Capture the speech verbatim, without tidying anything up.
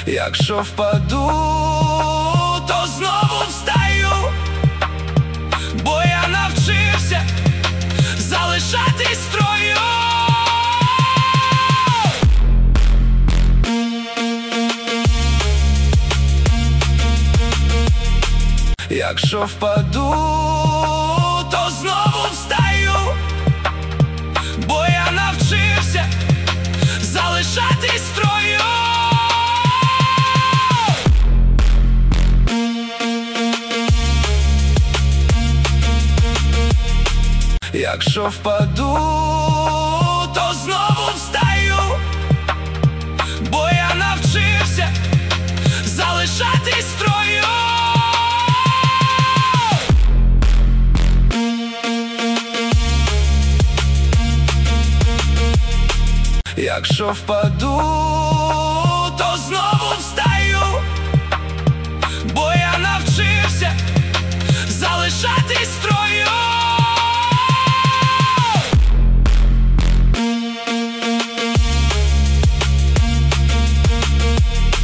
Якщо впаду, то знову встаю, бо я навчився залишатись строю. Якщо впаду, то знову встаю, бо я навчився залишатись строю. Якщо впаду, то знову встаю, бо я навчився залишатись строю. Якщо впаду, то знову встаю, бо я навчився залишатись строю.